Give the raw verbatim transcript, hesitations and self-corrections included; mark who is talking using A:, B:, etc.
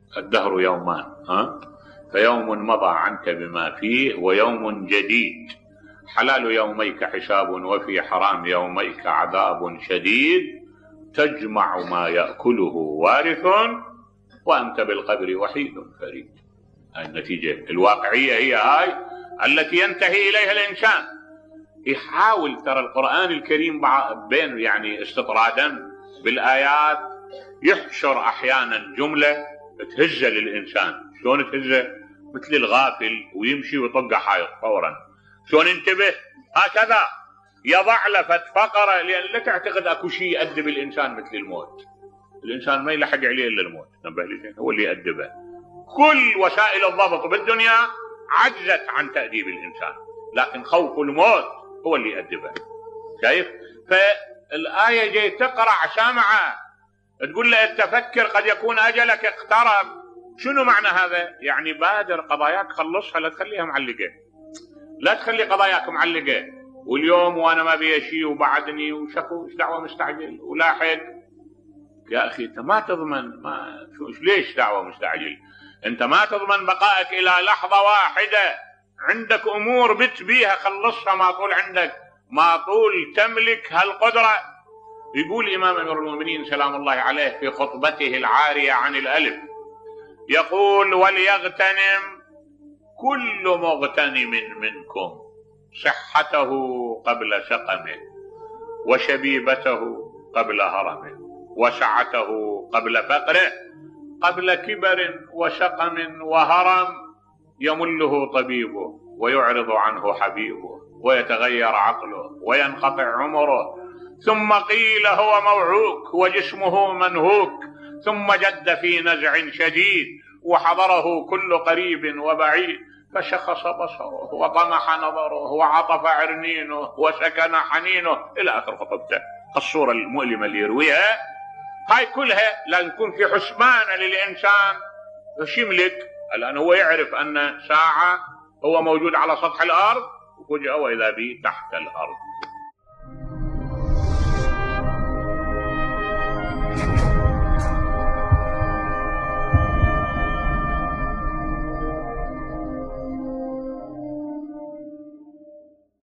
A: الدهر يومان، ها؟ فيوم مضى عنك بما فيه ويوم جديد، حلال يوميك حساب وفي حرام يوميك عذاب شديد، تجمع ما يأكله وارث وأنت بالقبر وحيد فريد. النتيجة الواقعية هي هاي التي ينتهي إليها الإنسان. يحاول ترى القرآن الكريم بين يعني استطرادا بالآيات يحشر أحيانا جملة تهز للإنسان. شلون تهزه؟ مثل الغافل ويمشي ويطق حائط فورا. شلون انتبه؟ هكذا يضع لفت فقرة، لأن لا تعتقد أكو شيء يأدب الإنسان مثل الموت. الإنسان ما يلحق عليه إلا الموت، نبه لي هو اللي يأدبه. كل وسائل الضبط بالدنيا عجزت عن تأديب الإنسان، لكن خوف الموت هو اللي يأدبه. شايف؟ فالآية جاي تقرأ سامعة تقول له التفكر قد يكون أجلك اقترب. شنو معنى هذا؟ يعني بادر قضاياك خلصها، لا تخليها معلقة، لا تخلي قضاياك معلقة واليوم وانا ما بي شيء وبعدني وشكو ايش دعوة مستعجل ولاحق. يا اخي انت ما تضمن، ما ليش دعوة مستعجل؟ انت ما تضمن بقائك الى لحظة واحدة. عندك امور بت بيها خلصها ما طول عندك، ما طول تملك هالقدرة. يقول امام امير المؤمنين سلام الله عليه في خطبته العارية عن الالف، يقول وليغتنم كل مغتنم منكم صحته قبل سقمه، وشبيبته قبل هرمه، وسعته قبل فقره، قبل كبر وسقم وهرم يمله طبيبه ويعرض عنه حبيبه ويتغير عقله وينقطع عمره، ثم قيل هو موعوك وجسمه منهوك، ثم جد في نزع شديد وحضره كل قريب وبعيد، فشخص بصره وطمح نظره وعطف عرنينه وسكن حنينه إلى آخر خطبته. الصورة المؤلمة اللي يرويها هاي كلها لازم يكون في حسبان للإنسان وش يملك، لأن هو يعرف أن ساعة هو موجود على سطح الأرض وفجأة وإذا به تحت الأرض.